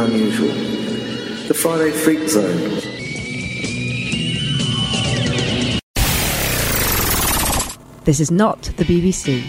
unusual. The Friday Freak Zone. This is not the BBC.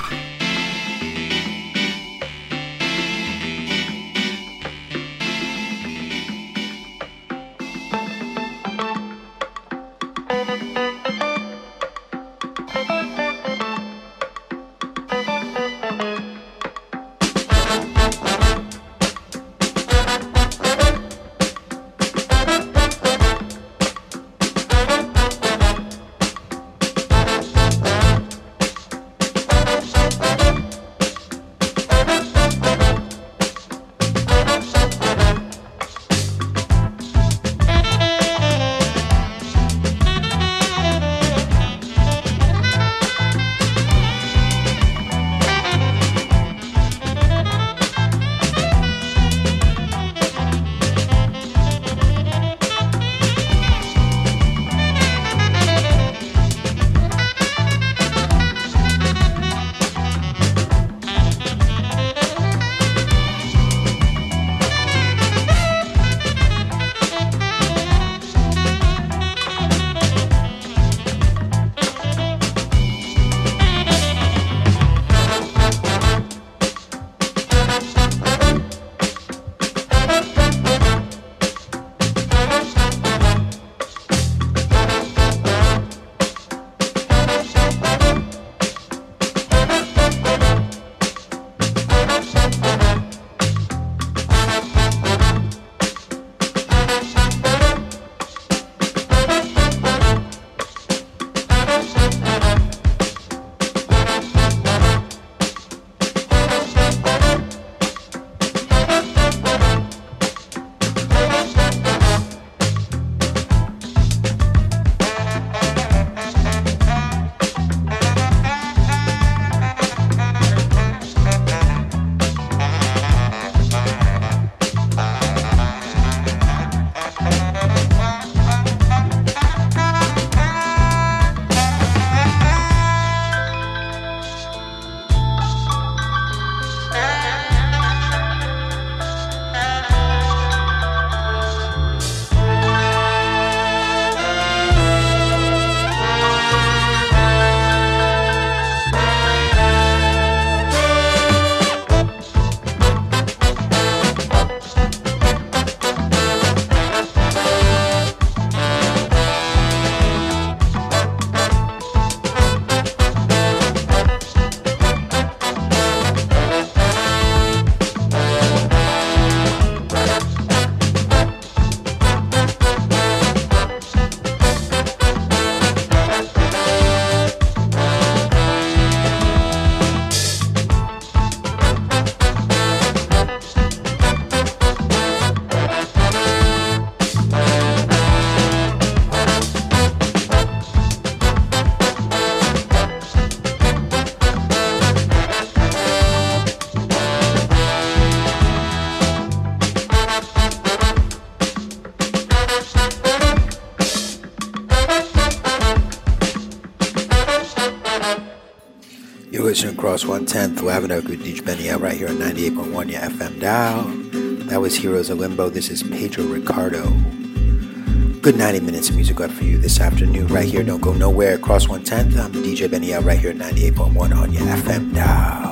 Across 110th Avenue with DJ Benny out right here on 98.1 your FM dial. That was Heroes of Limbo. This is Pedro Ricardo. Good 90 minutes of music left for you this afternoon right here. Don't go nowhere. Across 110th. I'm DJ Benny out right here at 98.1 on your FM dial.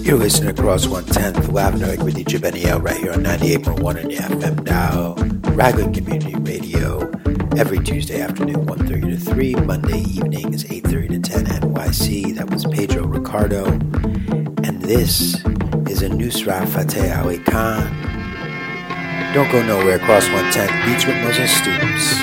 You're listening across 110th Avenue with DJ Benny L right here on 98.1 on your FM dial. Raglan Community Radio every Tuesday afternoon 1:30 to 3. Monday evening is 8:30 to 10 NYC. That was Pedro Ricardo. And this is a Nusrat Fateh Ali Khan. Don't go nowhere, across 110 Beats with Moses Stoops.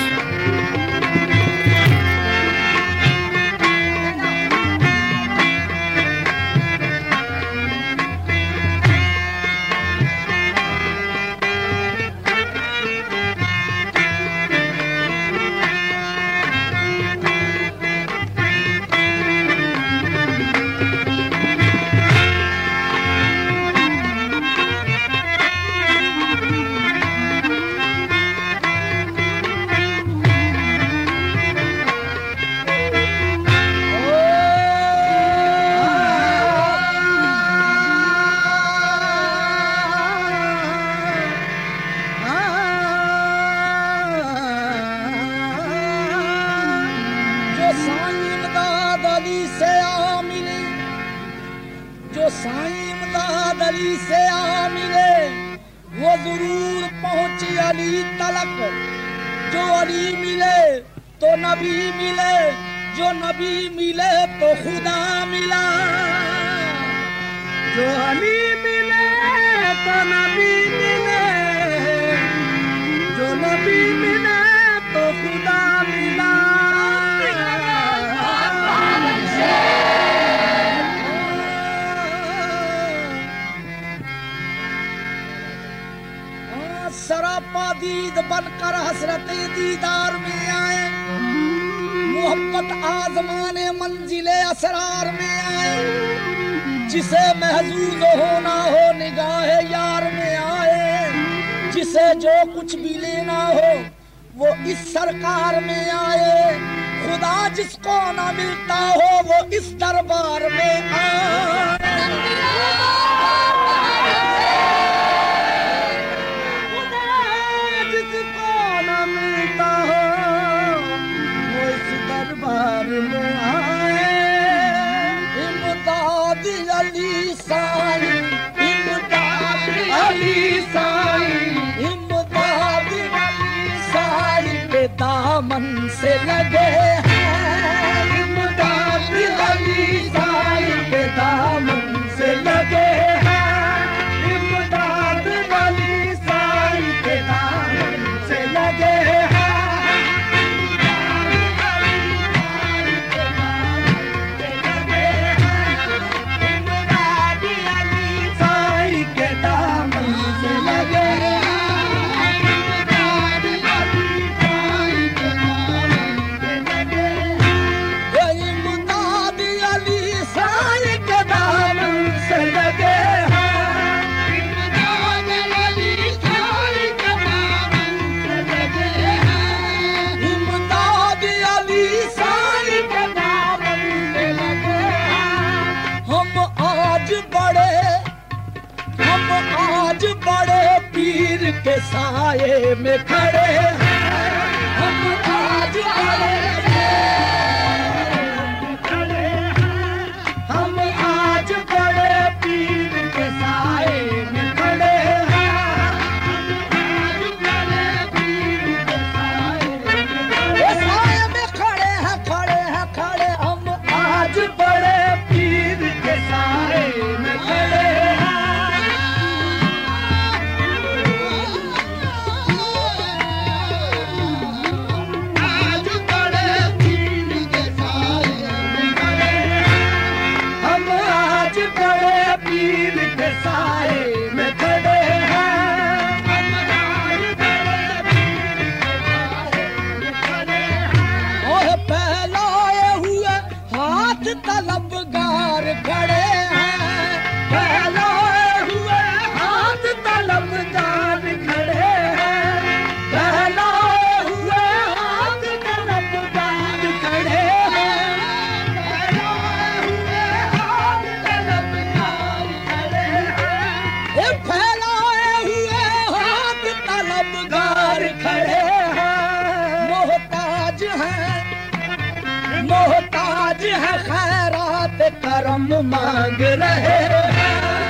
मोहताज है खैरात करम मांग रहे हैं।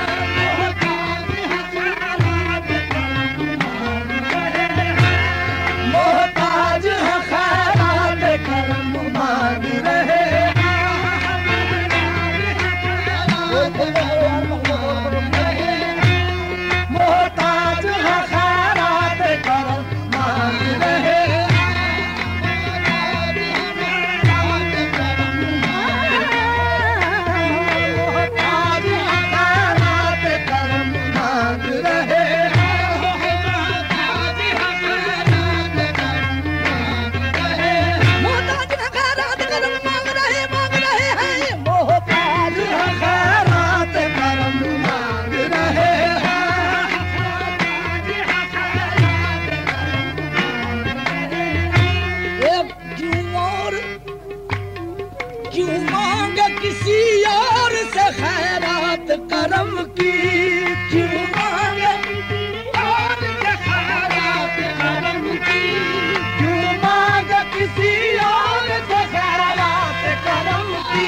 क्यों मांगे किसी और से खैरात करम की क्यों मांगे किसी और से खैरात करम की क्यों मांगे किसी और से खैरात करम की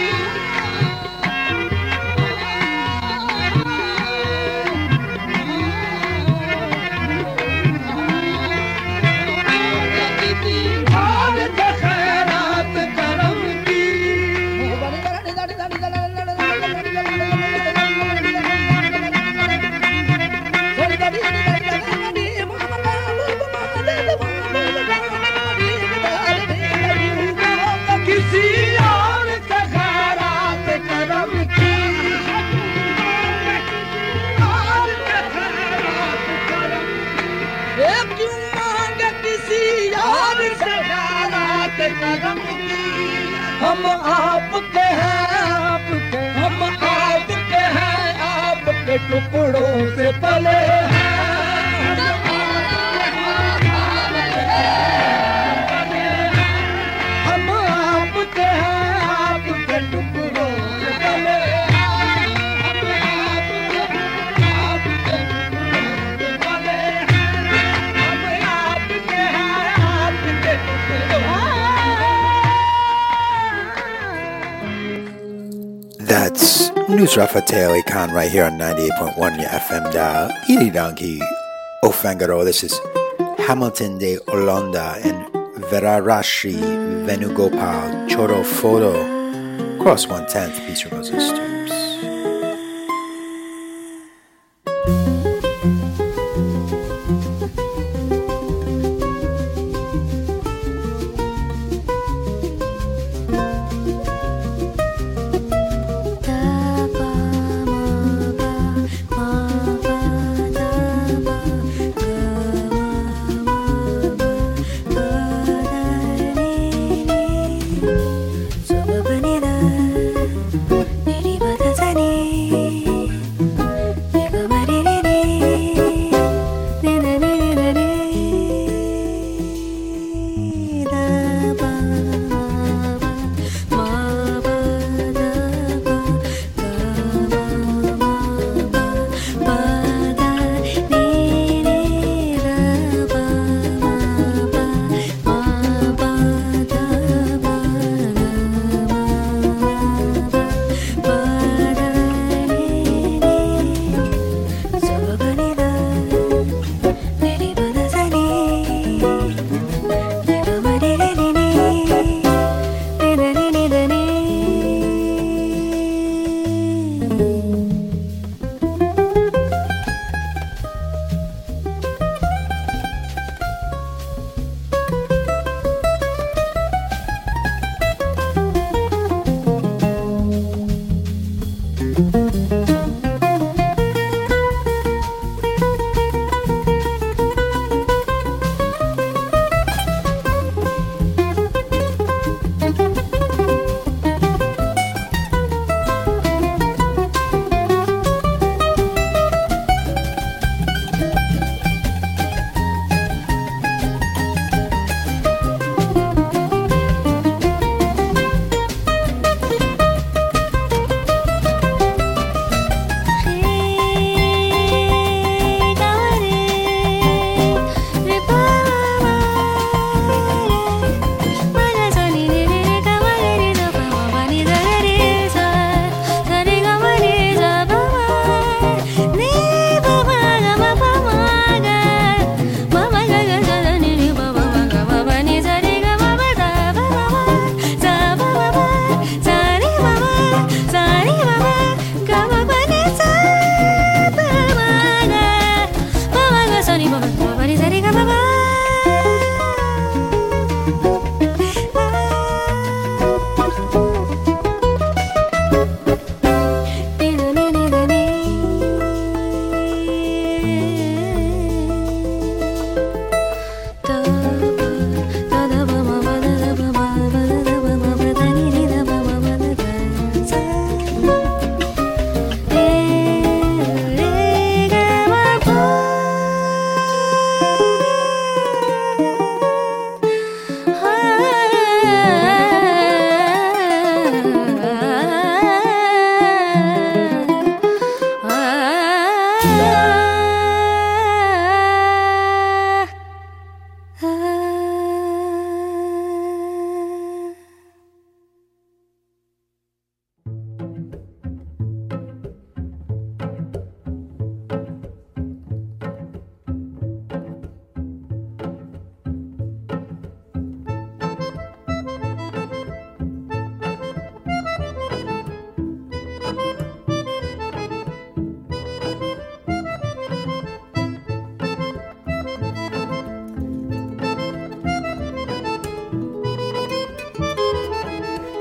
हम आपके हैं आपके हम आपके हैं आपके टुकड़ों से पले हैं हम आपके हैं आपके टुकड़ों से पले That's Nusrat Fateh Ali Khan right here on 98.1 your FM dial. Iri Donkey Ofangaro. This is Hamilton de Olonda and Verarashi Venugopal Choro Photo Cross 110th Peace Roses Stoops.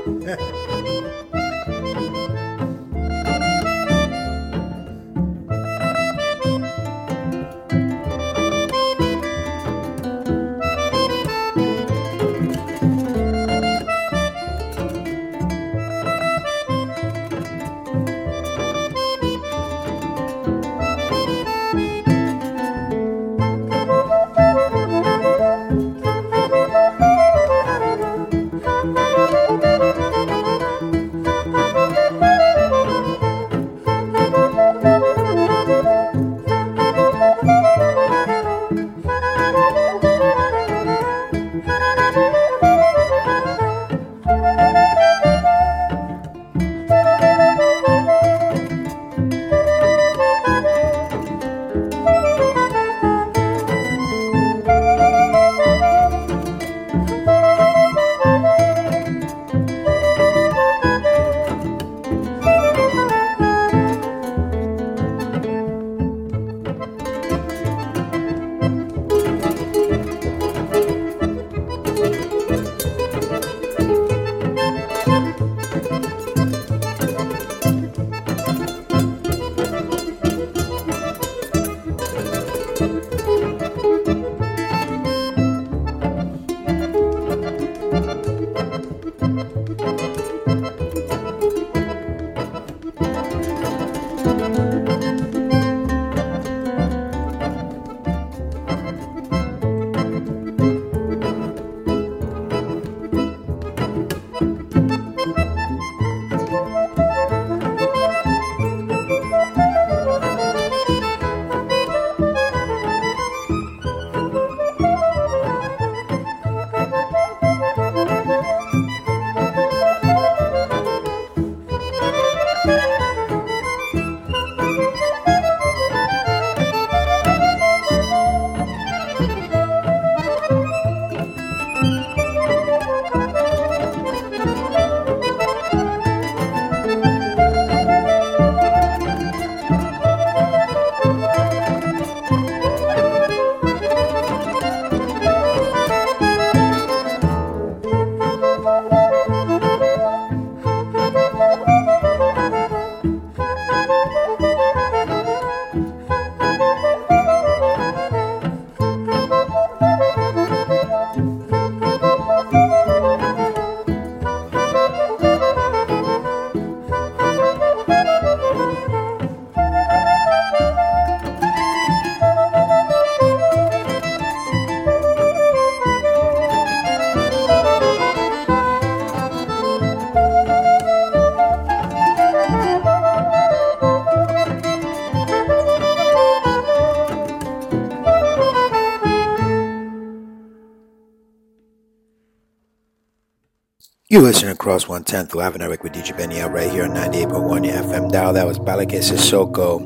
You listen across 110th Live and Eric with DJ Benny out right here on 98.1 FM dial. That was Balake Sissoko,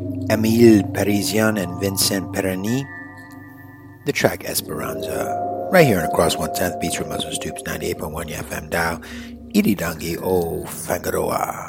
Emile Parisian, and Vincent Perroni. The track Esperanza. Right here on Across 110th Beats from Muscle Stoops, 98.1 FM dial. Iridangi o Fangaroa.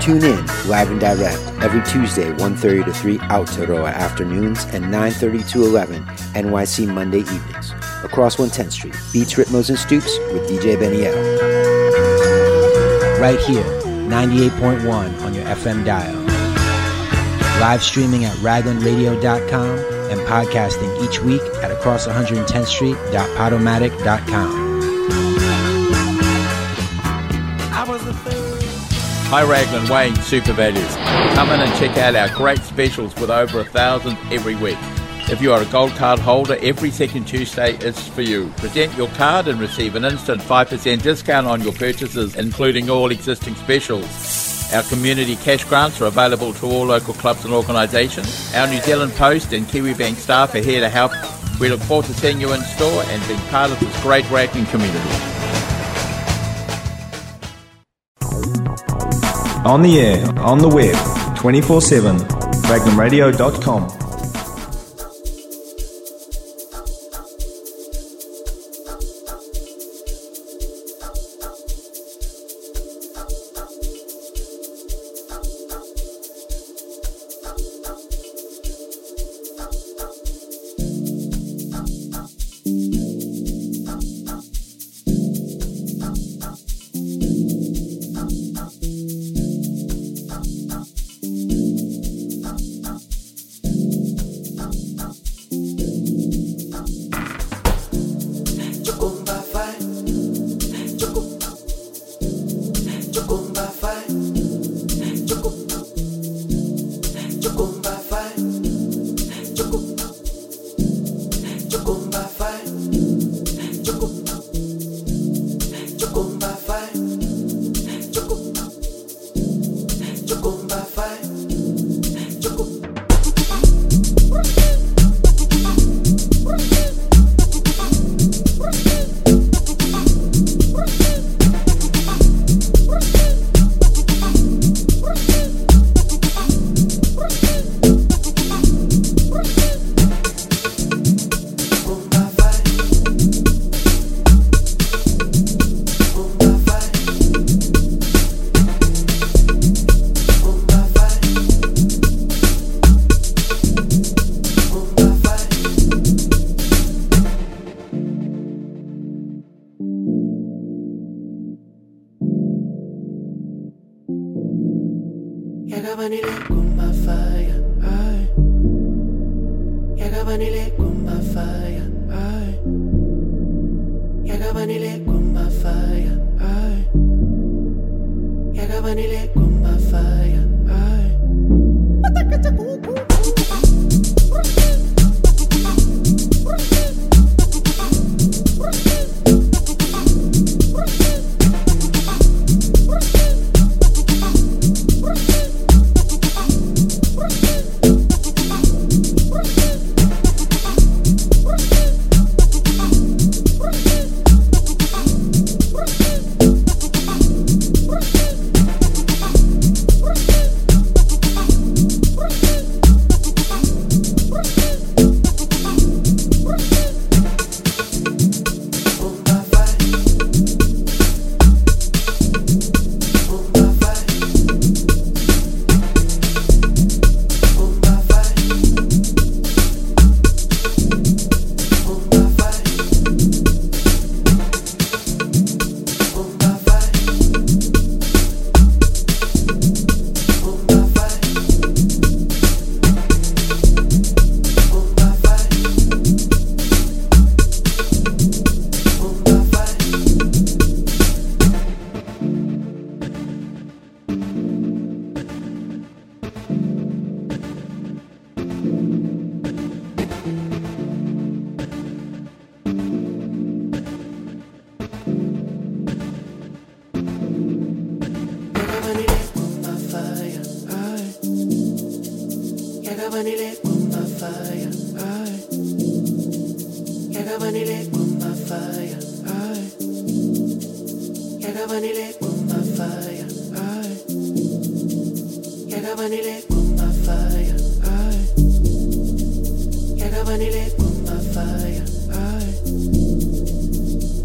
Tune in, live and direct, every Tuesday, 1:30 to 3 Aotearoa afternoons and 9:30 to 11 NYC Monday evenings. Across 110th Street, Beats, Ritmos, and Stoops with DJ Benny L. Right here, 98.1 on your FM dial. Live streaming at raglandradio.com and podcasting each week at across110thstreet.podomatic.com. Hi Raglan, Wayne, Super Values. Come in and check out our great specials with over 1,000 every week. If you are a gold card holder, every second Tuesday is for you. Present your card and receive an instant 5% discount on your purchases, including all existing specials. Our community cash grants are available to all local clubs and organisations. Our New Zealand Post and Kiwibank staff are here to help. We look forward to seeing you in store and being part of this great Raglan community. On the air, on the web, 24/7, raglanradio.com.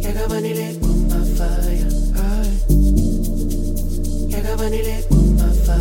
Yagabanile kumafaya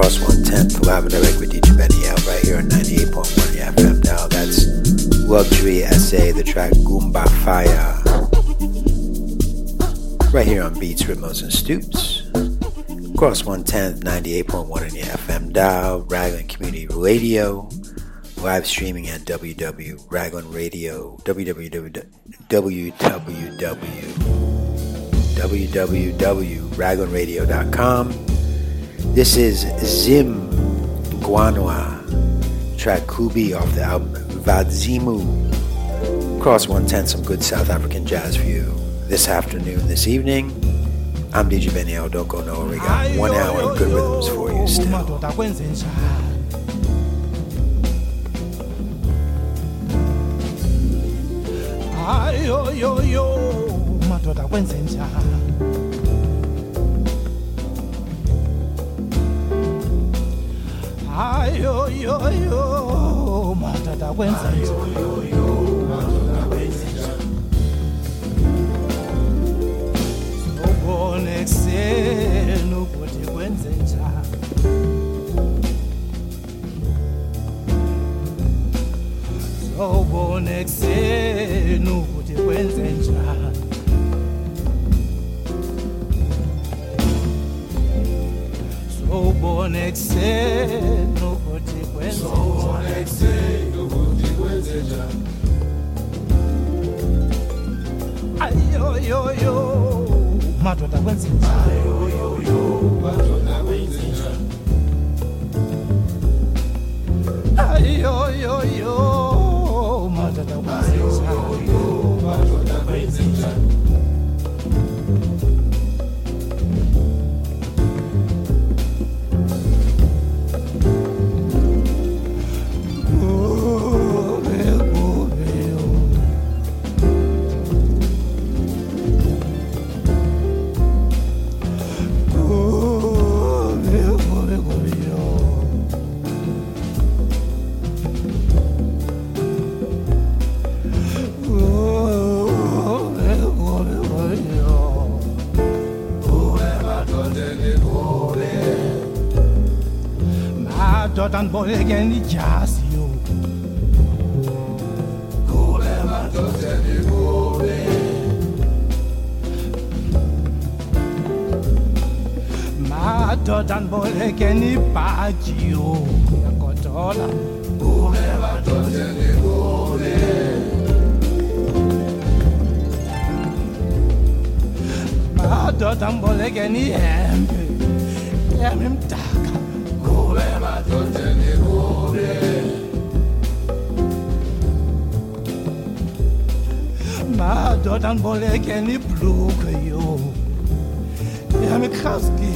Cross 110th, live and direct with DJ Benny L right here on 98.1 FM dial. That's Luxury SA, the track Goomba Fire. Right here on Beats, Ritmos, and Stoops. Cross 110th, 98.1 in your FM dial. Raglan Community Radio. Live streaming at www.raglanradio.com. This is Zim Guanwa, track Kubi off the album Vadzimu. Cross 110, some good South African jazz for you this afternoon, this evening. I'm DJ Benny L. Don't go nowhere. We got 1 hour of good rhythms for you still. Ayo yo yo, madoda kwenze njani? Ayo yo yo, madoda kwenze njani? Sobone kuseni ukuthi kwenze njani? Sobone kuseni ukuthi kwenze njani? Sobone kuseni ukuthi kwenze njani? Ayo yo yo, madoda kwenze njani? Ayo yo yo, madoda kwenze njani? Ayo yo yo, madoda kwenze njani? And boy again the jazz yo. Kole matote ni kole. Matot and boy again the baji yo. Yakotola. Kole matote ni kole. Matot and boy again the hempe. Him taka. Kole matote ni kole. Matot and boy again the blue yo. Him kraski.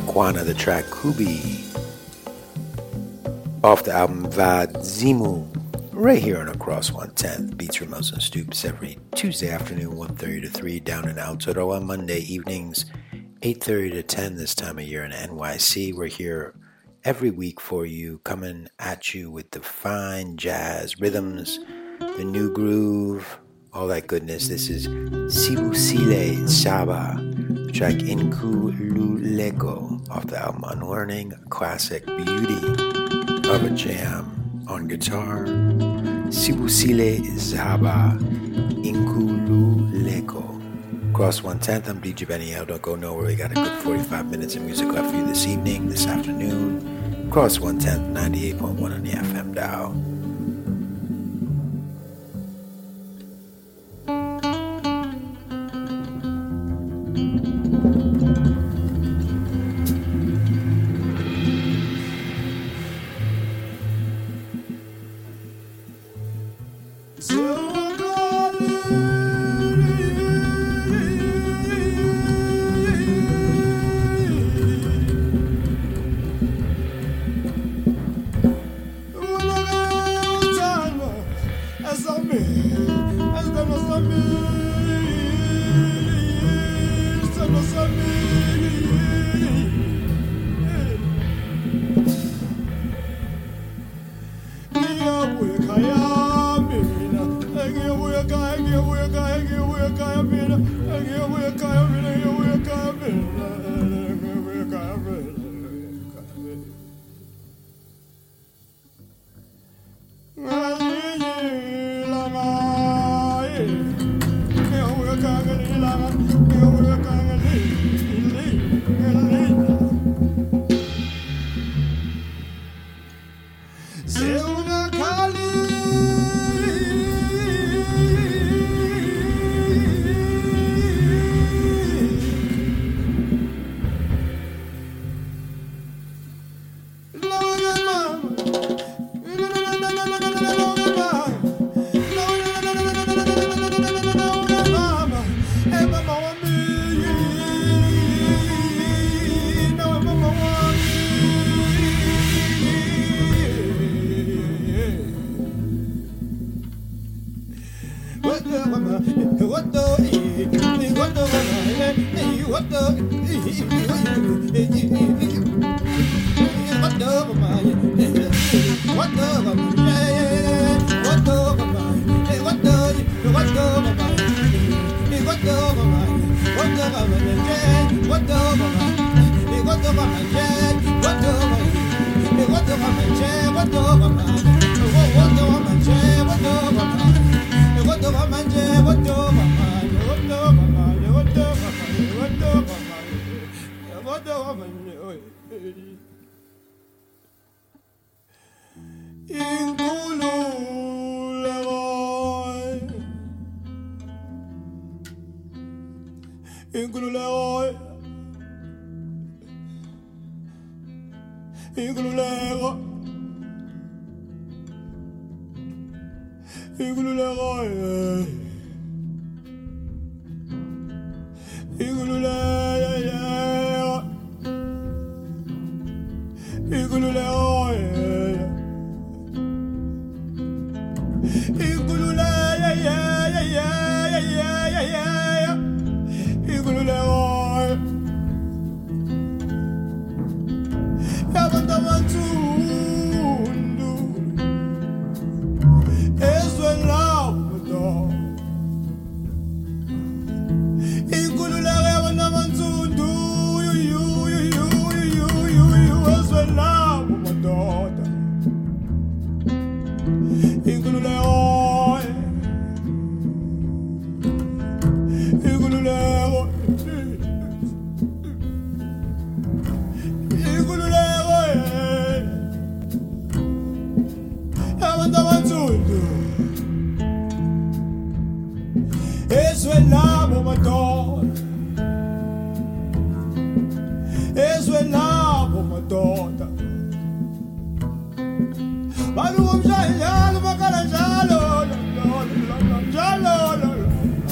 Iguana, the track Kubi, off the album Vadzimu, right here on Across 110th, Beats Ramos and Stoops every Tuesday afternoon, 1:30 to 3, down in Aotearoa, Monday evenings, 8:30 to 10 this time of year in NYC. We're here every week for you, coming at you with the fine jazz rhythms, the new groove, all that goodness. This is Sibusile Saba, the track Inkululeko, off the album Unlearning, classic Beauty of a Jam. On guitar, Sibusile Zaba, Inkululeko. Cross 110th, I'm DJ Benny L. Don't go nowhere. We got a good 45 minutes of music left for you this evening, this afternoon. Cross 110th, 98.1 on the FM dial.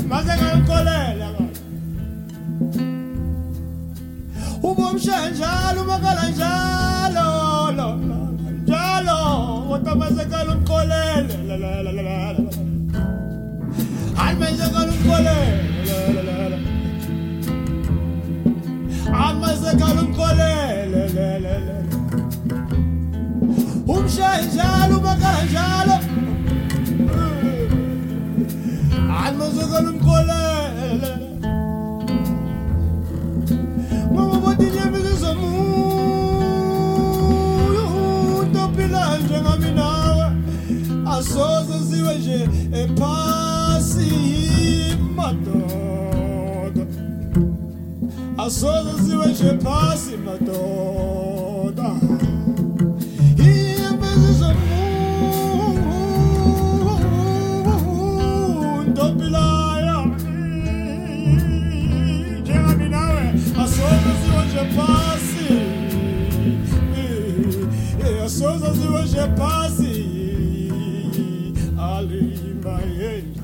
Ubomshanjalo makala njalo njalo utamazekala umkolele la la la la la almazekala umkolele la la la almazekala umkolele la la la umshaye njalo makala njalo almazekala umkolele mama bodini yamizo mu utopila njengami nawe asoze ziwe nje ephasi madoda asoze ziwe nje ephasi madoda yamizo mu utopila njengami nawe asoze ziwe nje ephasi asoze ziwe nje ephasi alimba yena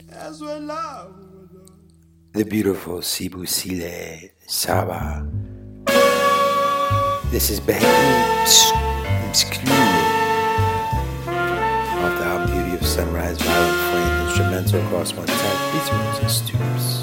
The beautiful Sibusile Saba. This is Beheki Mskule off the album Beauty of Sunrise, Violent Flame, instrumental across one track. These Roses Stoops.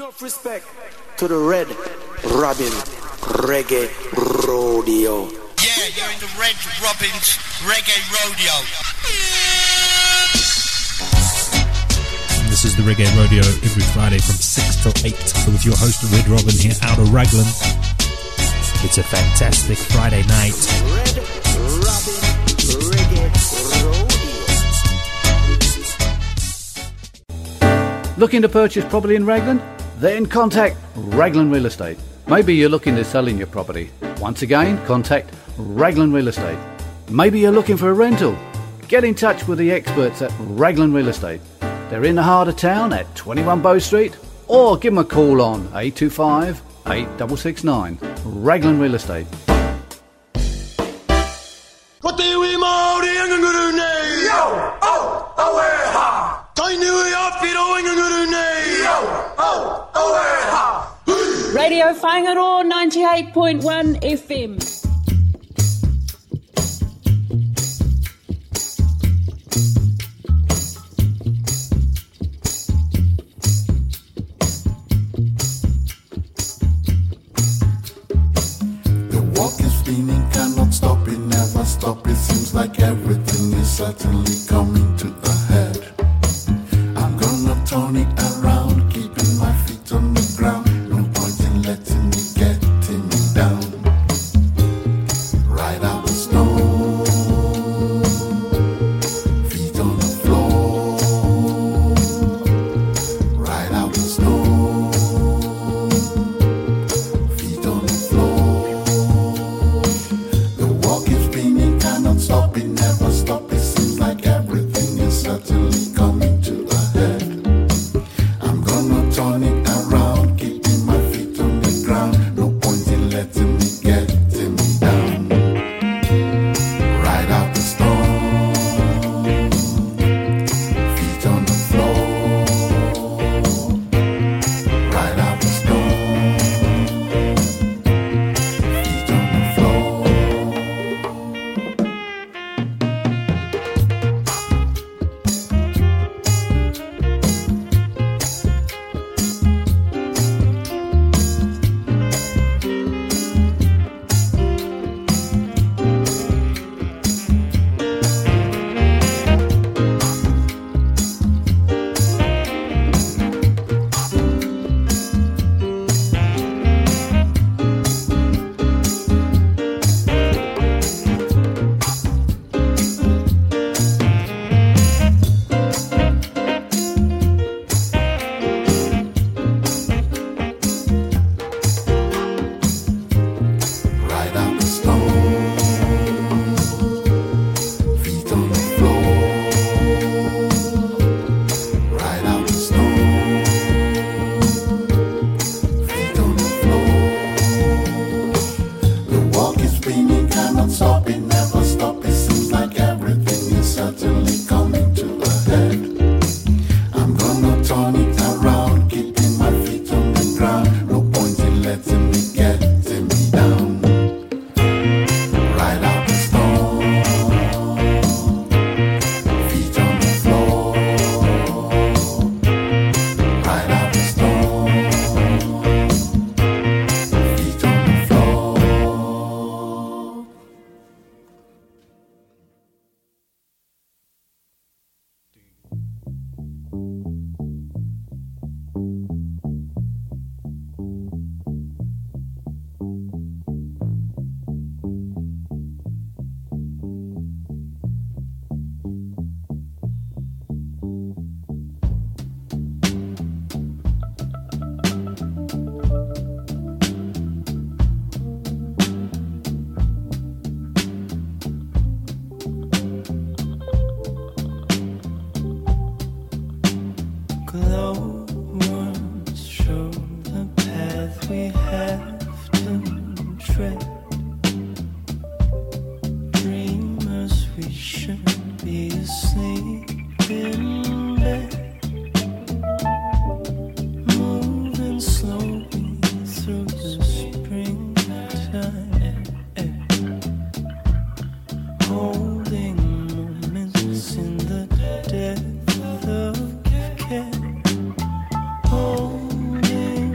Enough respect to the Red Robin Reggae Rodeo. Yeah, you're in the Red Robin's Reggae Rodeo. This is the Reggae Rodeo every Friday from 6 till 8 with your host Red Robin here out of Raglan. It's a fantastic Friday night. Red Robin Reggae Rodeo. Looking to purchase property in Raglan? Then contact Raglan Real Estate. Maybe you're looking to sell in your property. Once again, contact Raglan Real Estate. Maybe you're looking for a rental. Get in touch with the experts at Raglan Real Estate. They're in the heart of town at 21 Bow Street, or give them a call on 825 8669. Raglan Real Estate. Radio Whangaroa 98.1 FM. Cannot stop it, never stop. It seems like everything is certainly coming to a head. I'm gonna turn it around, keeping my feet on the ground. No point in letting me get me down. Ride out the snow, feet on the floor. Ride out the snow, feet on the floor. Cannot stop it, never stop. It seems like everything is certainly coming to a head. I'm gonna turn it around, keeping my feet on the ground. No point in letting me get me down. Ride out the storm, feet on the floor. Ride out the storm, feet on the floor. Holding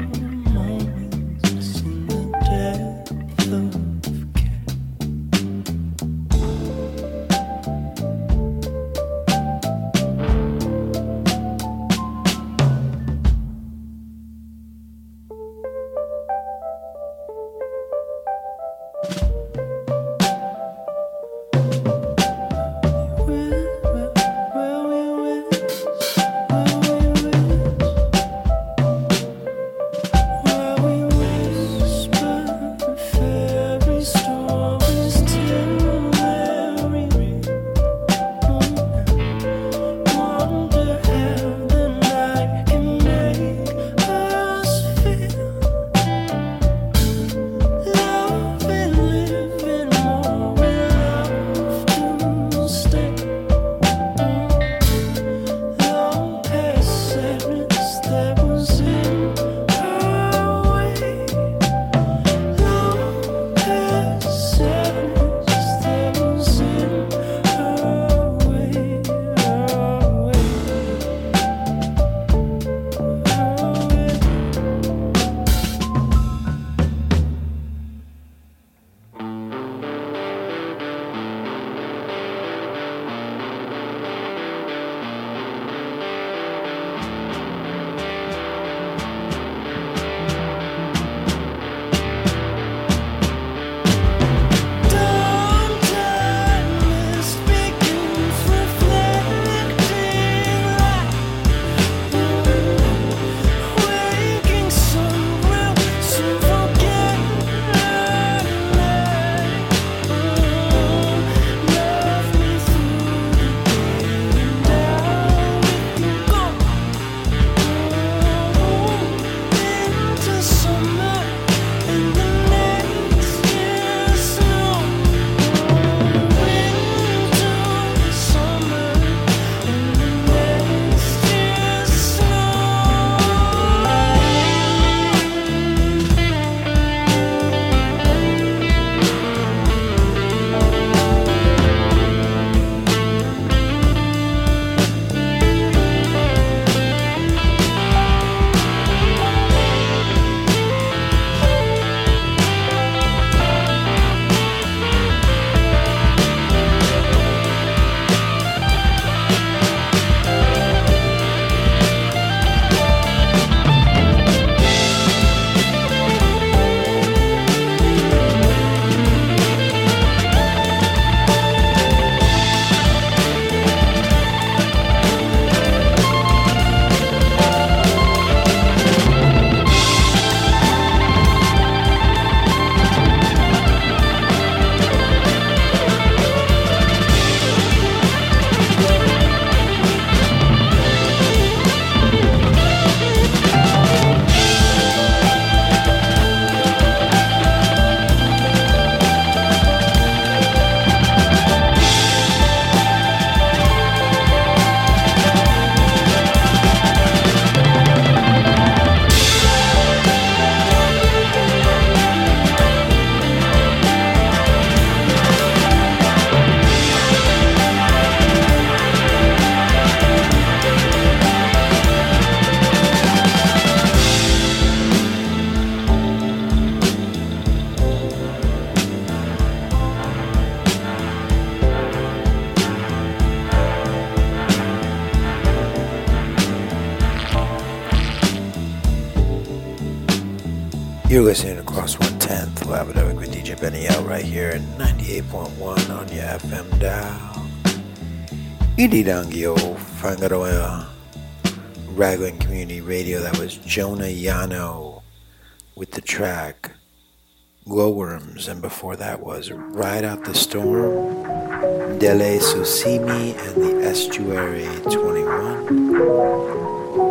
You're listening to Cross 110th, Live with DJ Benny L right here at 98.1 on your FM dial. Ididangio Fangaroa Raglan Community Radio. That was Jonah Yano with the track Glowworms, and before that was Ride Out the Storm, Dele Susimi and the Estuary 21.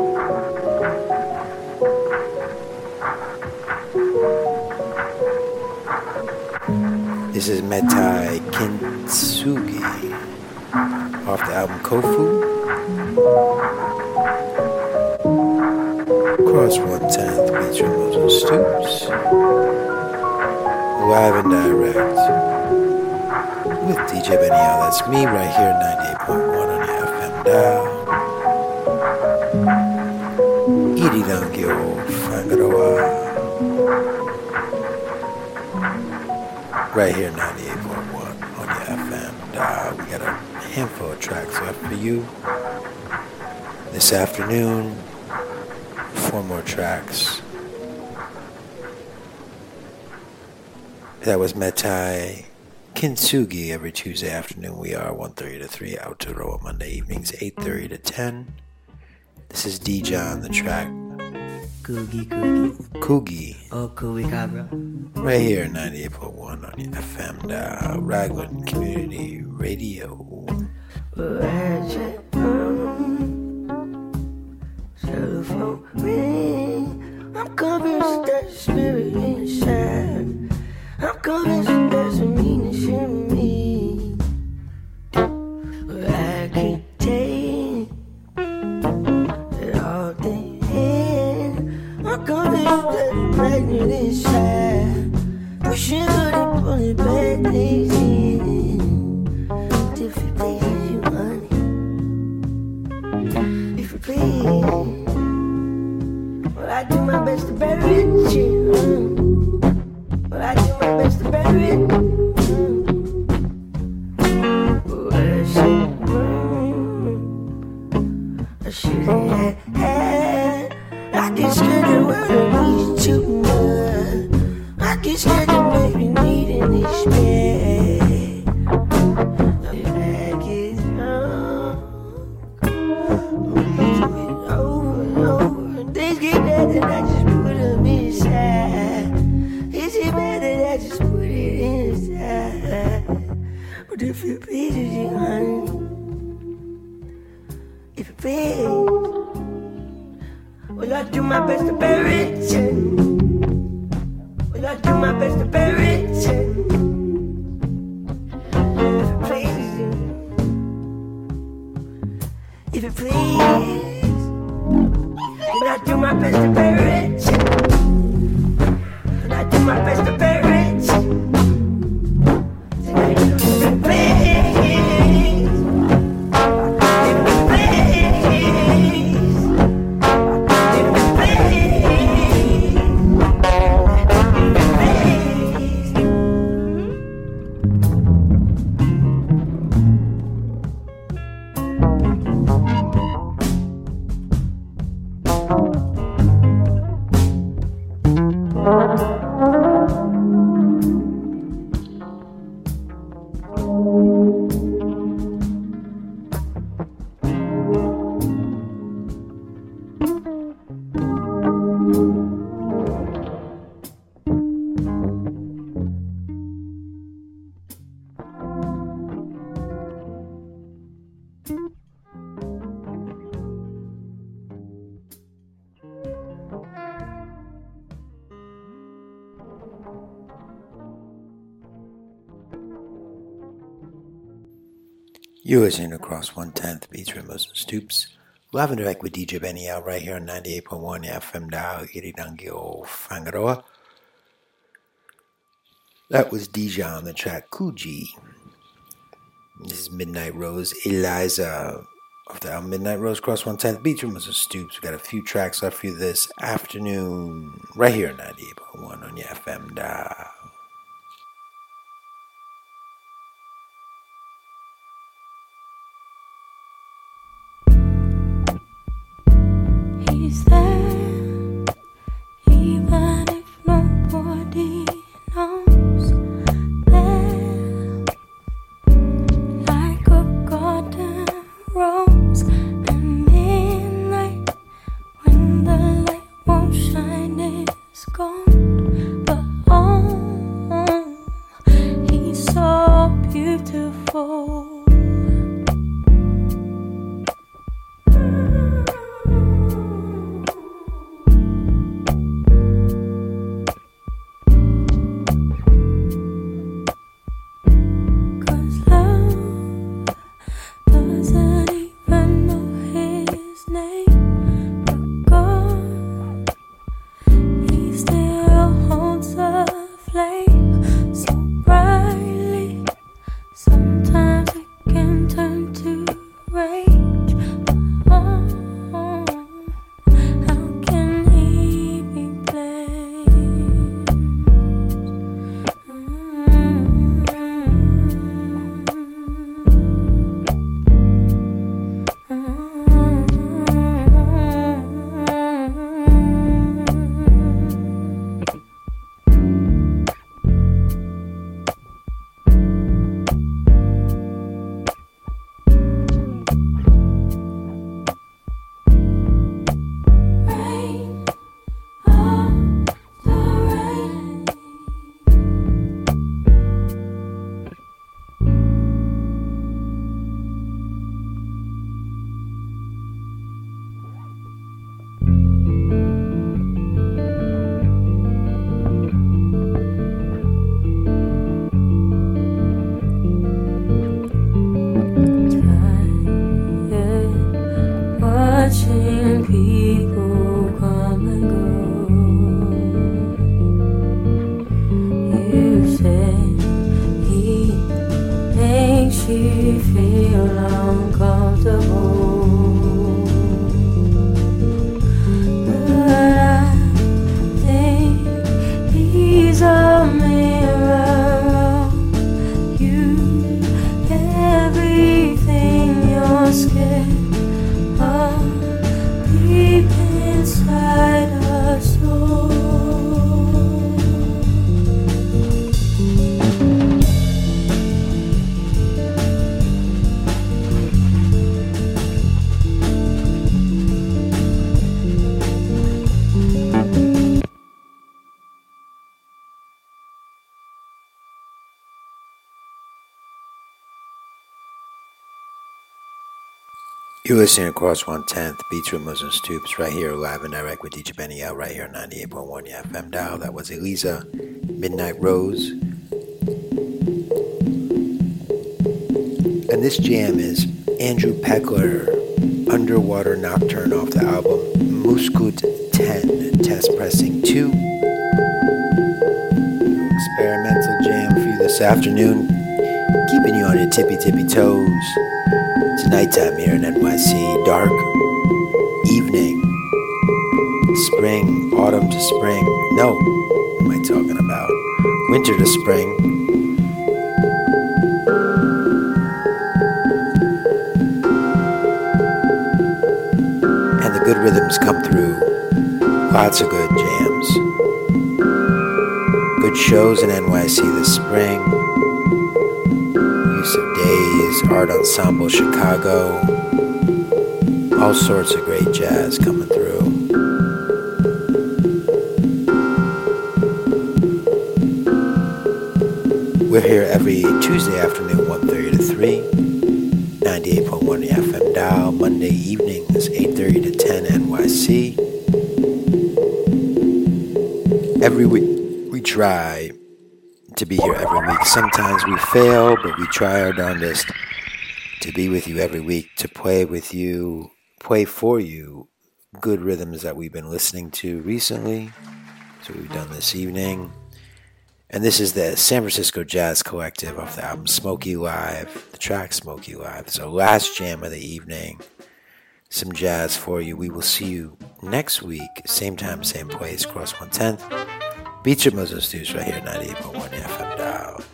This is Metai Kintsugi off the album Kofu. Cross 110th featuring Moses Stoops. Live and direct with DJ Benny L. That's me right here, 98.1 on your FM dial. Iri Dangyo Fangaroa. Right here, 98.1 on your FM dial. We got a handful of tracks left for you this afternoon. 4 more tracks. That was Metai Kintsugi. Every Tuesday afternoon we are 1:30 to 3. Aotearoa Monday evenings 8:30 to 10. This is DJ on the track Coogie. Oh, Coogie Cabra. Right here, 98.1 on your FM dial. Raglan Community Radio. Telephone ring. I'm convinced that spirit inside. I'm convinced there's a meaning to me. I can't take it all day. I'm convinced that the magnet inside. Pushing good and pulling bad things in. Different places you want it. If you please. Well, I do my best to bury you. Well, I do my best to bury it. I should have had. I get scared that what I need too much. I get scared that maybe needing this bad. I get drunk. We do it over and over. Things get better and I just put them inside. Is it bad that I just put it inside? But if you beat it, honey. If you beat well, I do my best to bury it. Well, I do my best to bury it. If you please. But I do my best to bury it. And I do my best to bury it. You're listening to Cross 110th, featuring Moses Stoops. Live and direct with DJ Benny L right here on 98.1 FM dial, Iridangio Fangaroa. That was DJ on the track Kuji. This is Midnight Rose, Eliza of the album Midnight Rose, Cross 110th, featuring Moses Stoops. We got a few tracks left for you this afternoon, right here on 98.1 on your FM dial. He's there, even if not he feel uncomfortable. But I think he's a mirror of you. Everything you're scared of deep inside our soul. You're listening across 110th, Beats with Muslim Stoops, right here live and direct with DJ Benny out right here on 98.1 FM dial. That was Elisa, Midnight Rose. And this jam is Andrew Peckler, Underwater Nocturne off the album Muskut 10, Test Pressing 2. Experimental jam for you this afternoon, keeping you on your tippy toes. It's nighttime here in NYC, dark evening, spring, autumn to spring. No, what am I talking about? Winter to spring. And the good rhythms come through. Lots of good jams. Good shows in NYC this spring. Use of Days, Art Ensemble Chicago, all sorts of great jazz coming through. We're here every Tuesday afternoon, 1:30 to 3, 98.1 FM dial. Monday evenings, 8:30 to 10 NYC. Every week we try to be here every week. Sometimes we fail, but we try our darndest to be with you every week, to play with you, play for you good rhythms that we've been listening to recently. So we've done this evening. And this is the San Francisco Jazz Collective off the album Smokey Live, the track Smokey Live. So last jam of the evening, some jazz for you. We will see you next week, same time, same place, across 110th. Beats with Muslim Stoops right here, 98.1 FM dial.